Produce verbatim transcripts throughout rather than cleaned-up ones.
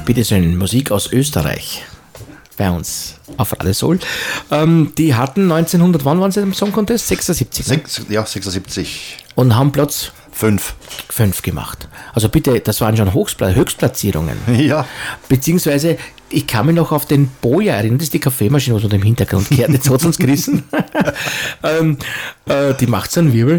Bitte schön, Musik aus Österreich bei uns auf Radio Soul. Ähm, die hatten neunzehnhundert, wann waren sie im Song Contest? sechsundsiebzig. Sechs, ja, sechsundsiebzig. Und haben Platz Fünf. fünf gemacht. Also bitte, das waren schon Höchstpla- Höchstplatzierungen. Ja. Beziehungsweise, ich kann mich noch auf den Boja erinnern, das ist die Kaffeemaschine, was unter dem Hintergrund kehrt, jetzt hat es uns gerissen. ähm, äh, die macht so einen Wirbel.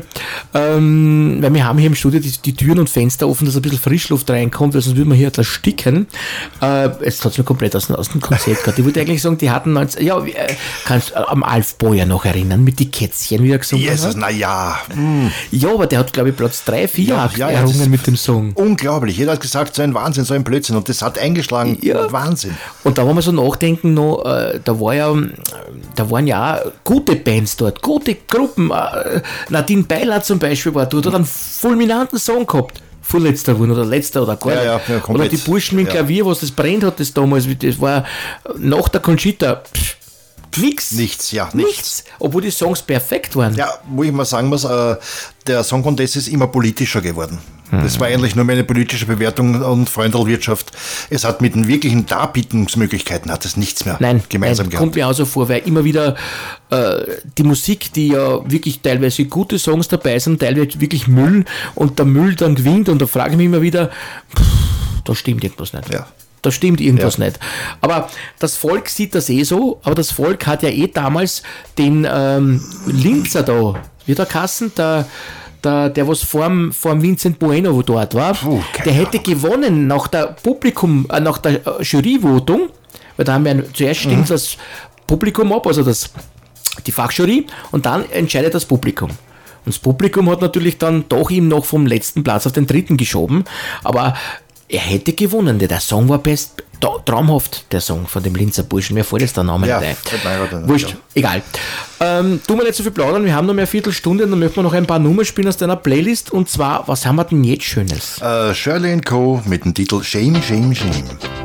Ähm, weil wir haben hier im Studio die, die Türen und Fenster offen, dass ein bisschen Frischluft reinkommt, weil sonst würde man hier etwas sticken. Äh, jetzt hat es mir komplett aus, aus dem Konzept gehabt. Ich wollte eigentlich sagen, die hatten neunzehn, ja, äh, kannst du am Alf Boja noch erinnern, mit die Kätzchen, wie er gesungen Jesus, hat? na ja. Mm. Ja, aber der hat, glaube ich, Platz drei, vier Ja, ja, ja, errungen mit dem Song. Unglaublich. Jeder hat gesagt, so ein Wahnsinn, so ein Blödsinn. Und das hat eingeschlagen. Ja. Wahnsinn. Und da, wenn wir so nachdenken, noch, äh, da war ja, da waren ja auch gute Bands dort, gute Gruppen. Äh, Nadine Beiler zum Beispiel war dort, hat einen fulminanten Song gehabt. Vorletzter geworden oder letzter oder gar Ja, nicht. ja, ja, komplett. Oder die Burschen mit Ja. Klavier, was das brennt hat, das damals, das war nach der Conchita. Pff, nix. Nichts, ja, nichts. Nichts. Obwohl die Songs perfekt waren. Ja, wo ich mal sagen muss, äh, der Song Contest ist immer politischer geworden. Das war eigentlich nur mehr eine politische Bewertung und Freundelwirtschaft. Es hat mit den wirklichen Darbietungsmöglichkeiten hat es nichts mehr Nein, gemeinsam nein, gehabt. kommt mir auch so vor, weil immer wieder äh, die Musik, die ja wirklich teilweise gute Songs dabei sind, teilweise wirklich Müll und der Müll dann gewinnt und da frage ich mich immer wieder, pff, da stimmt irgendwas nicht. Ja. Da stimmt irgendwas Ja. nicht. Aber das Volk sieht das eh so, aber das Volk hat ja eh damals den ähm, Linzer da, wie der Kassen, der Der, der was vorm, vorm Vincent Bueno wo dort war, Puh, der hätte gewonnen nach der Publikum, äh, nach der äh, Juryvotung, weil da haben wir zuerst stimmt Mhm. das Publikum ab, also das, die Fachjury, und dann entscheidet das Publikum. Und das Publikum hat natürlich dann doch ihm noch vom letzten Platz auf den dritten geschoben, aber er hätte gewonnen, der Song war best, tra- traumhaft, der Song von dem Linzer Burschen, mir fällt jetzt der Name Ja, nicht ein. fällt mir gerade nicht, Wurscht, ja. egal. Ähm, tun wir nicht so viel plaudern, wir haben noch mehr eine Viertelstunde, dann möchten wir noch ein paar Nummern spielen aus deiner Playlist, und zwar, was haben wir denn jetzt Schönes? Äh, Shirley and Co. mit dem Titel Shame, Shame, Shame.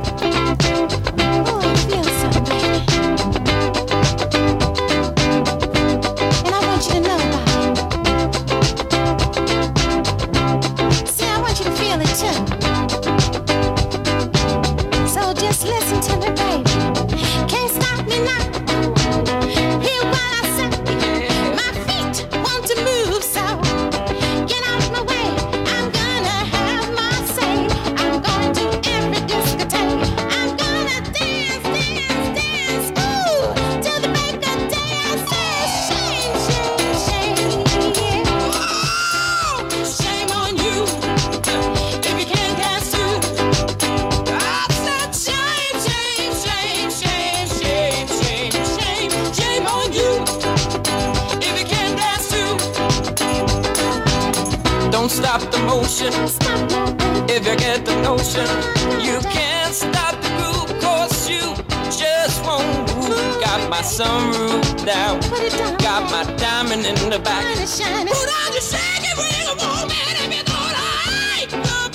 Stop the motion. If you get the notion, you can't stop the groove, cause you just won't move. Got my sunroof down, got my diamond in the back. Put on your shaky ring of woman if you don't like.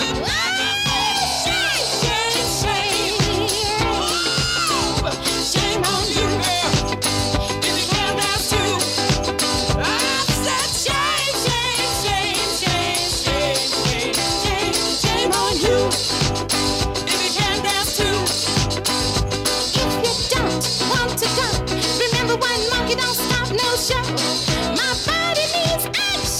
Shame, shame, shame. Oh, shame on you, girl. If you can't dance too. I said shame, shame, shame, shame, shame, shame, shame on you. If you can't dance too. If you don't want to go, remember one monkey don't stop no show. My body needs action.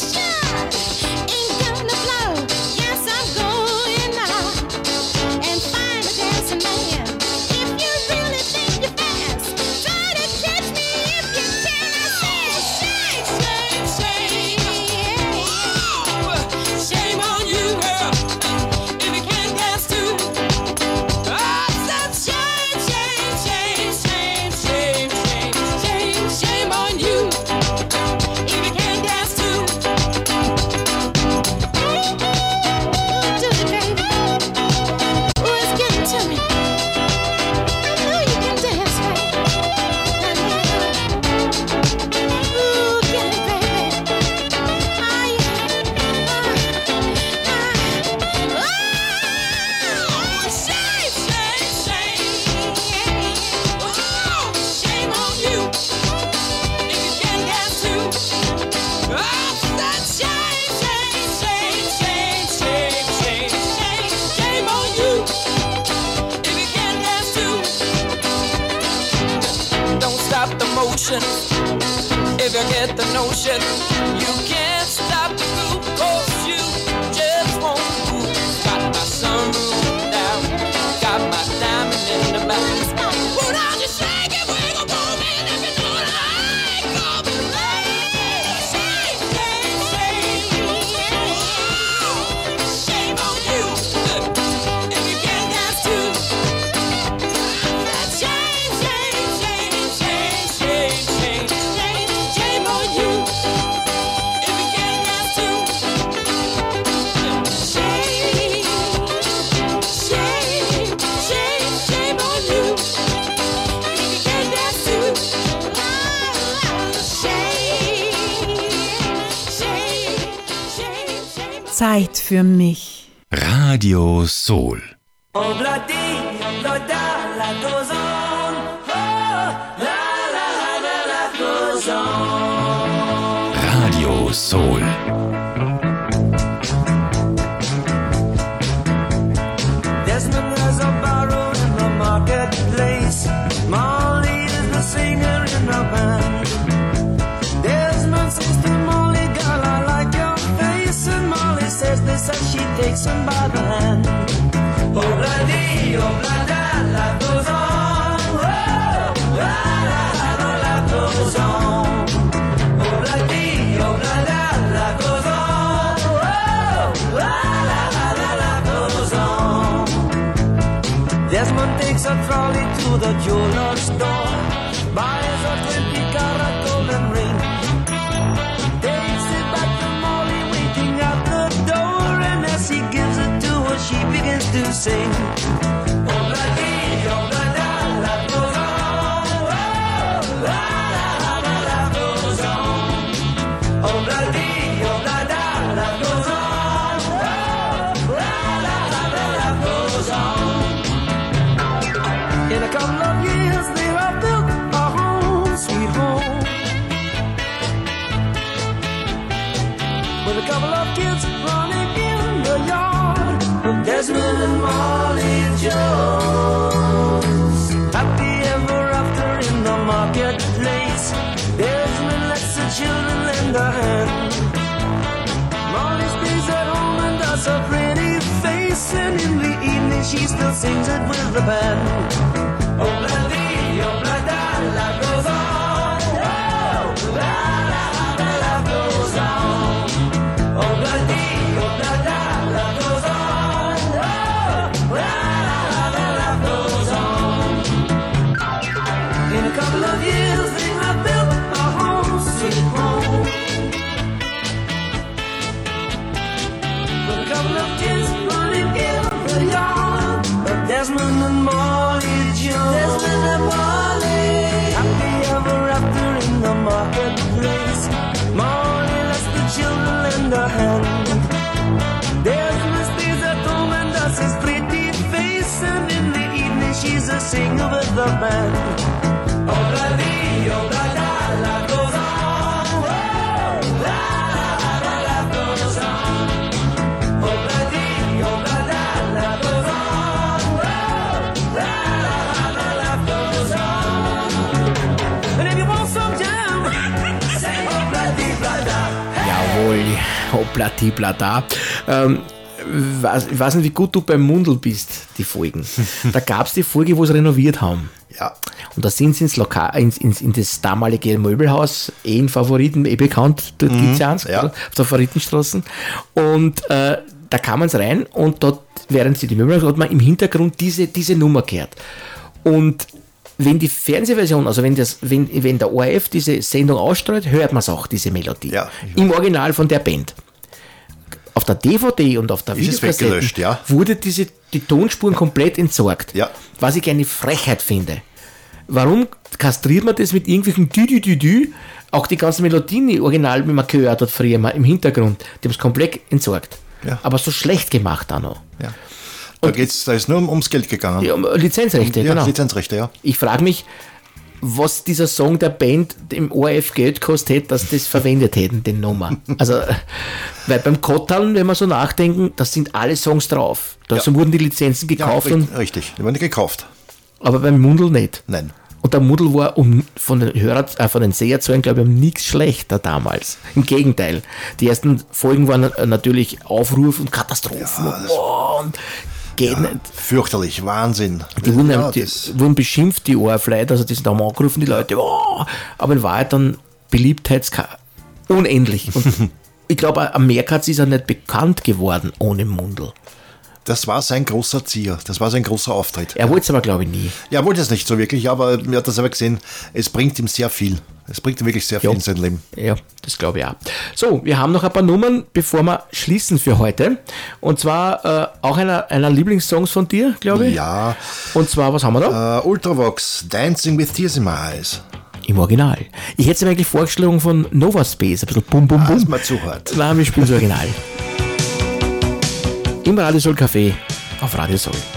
motion. If you get the notion, you can't stop the groove, 'cause you just won't move. Got my sunroof down, got my diamond in the back. Well, now just shake it, wiggle, move it, if you know what I ain't coming late. Shake, shake, shake. Shame on you if you can't dance too. Shame, shame, shame, shame, shame, shame, shame, shame on you if you can't dance too. Shame, shame, shame, shame on you if you can't dance too. Shame, shame, shame, shame. Zeit für mich. Radio Soul. Oh, bloody, oh, bloody, life goes on. Oh, la, la, la, life goes on. Radio Soul. Desmond has a barrow in the marketplace. Molly is the singer in the band. Desmond says to Molly, girl, I like your face. And Molly says this as she takes him by the hand. Oh, bloody, oh, bloody, life goes on. Oh, la, la, la, life goes on. Oh, bloody, oh, bloody, life goes on. Oh, la, la, la, life goes on. Desmond takes a trolley to the jeweler's store, buys a twenty carat golden ring, takes it back to Molly waiting at the door, and as he gives it to her, she begins to sing. Oh, bloody, oh, bloody, life goes on. Oh, la, la, la, life goes on. Oh, bloody, oh, bloody, life goes on. Oh, la, la, la, life goes on. In a couple of years, they have built a home, sweet home, with a couple of kids running in the yard. Desmond and Molly Jones, happy ever after in the marketplace. Desmond lets the children lend a hand. Molly stays at home and does a pretty face, and in the evening she still sings it with the band. Oh, bloody, oh, bloody, life goes on. Oh, la, la, la, life goes on. Oh, bloody, oh, bloody, life goes on. Oh, la, la, la, life goes on. In a couple of years they have built a home, sweet home, with a couple of kids running in the yard. But Desmond and Molly Jones, Desmond and Molly, happy ever after in the marketplace. Molly lets the children lend a hand. Desmond stays at home and does his pretty face, and in the evening she's a singer with the band. Oh, bloody, oh, bloody, life goes on. Oh, la, la, la, life goes on. Oh, bloody, oh, bloody, life goes on. Oh, la, la, la, life goes on. And if you want some jam, say, oh, bloody, bloody. Jawohl, hoppla tibla da. Ähm, weiß, ich weiß nicht, wie gut du beim Mundl bist, die Folgen. Da gab es die Folge, wo sie renoviert haben. Ja. Und da sind sie ins Lokal, ins, ins, in das damalige Möbelhaus, eh in Favoriten, eh bekannt, dort mhm, gibt es ja eins, ja. auf der Favoritenstraße. Und äh, da kam man rein und dort, während sie die Möbel hat man im Hintergrund diese, diese Nummer gehört. Und wenn die Fernsehversion, also wenn, das, wenn, wenn der O R F diese Sendung ausstrahlt, hört man es auch, diese Melodie. Ja, im Original von der Band. Auf der D V D und auf der Ist es weggelöscht, ja. wurde diese, die Tonspuren komplett entsorgt. Ja. Was ich eine Frechheit finde. Warum kastriert man das mit irgendwelchen Dü-Dü-Dü-Dü? Auch die ganzen Melodien, die original, wie man gehört hat früher mal im Hintergrund, die haben es komplett entsorgt. Ja. Aber so schlecht gemacht auch noch. Ja. Da, geht's, da ist nur um, ums Geld gegangen. Ja, um Lizenzrechte, ja, genau. Lizenzrechte, ja. Ich frage mich, was dieser Song der Band im O R F Geld kostet hätte, dass das verwendet hätten, den Nummer. Also, weil beim Kottaln, wenn wir so nachdenken, da sind alle Songs drauf. Da Ja. wurden die Lizenzen gekauft. Ja, und, richtig, die wurden gekauft. aber beim Mundl nicht. Nein. Und der Mundl war um von den Hörer, äh, von den Seherzahlen, glaube ich, um nichts schlechter damals. Im Gegenteil. Die ersten Folgen waren äh, natürlich Aufruf und Katastrophen. Ja, und, oh, und geht Ja, nicht. fürchterlich, Wahnsinn. Die wurden, ja, die das, wurden beschimpft, die Ohrfleute, also die sind haben angerufen, die Leute, oh, aber in Wahrheit dann Beliebtheit unendlich. Und ich glaube, Amerika ist er nicht bekannt geworden ohne Mundl. das war sein großer Ziel, das war sein großer Auftritt. Er wollte es aber, glaube ich, nie. Ja, wollte es nicht so wirklich, aber mir hat das aber gesehen, es bringt ihm sehr viel. Es bringt ihm wirklich sehr viel Ja. in sein Leben. Ja, das glaube ich auch. So, wir haben noch ein paar Nummern, bevor wir schließen für heute. Und zwar äh, auch einer, einer Lieblingssongs von dir, glaube ich. Ja, Und zwar, was haben wir da? äh, Ultravox, Dancing with Tears in My Eyes. Im Original. Ich hätte es mir eigentlich vorgeschlagen von Nova Space, ein bisschen bum bum Das ist bum. mir zu hart. Nein, wir spielen das Original. Im Radio Soul Café auf Radio Soul.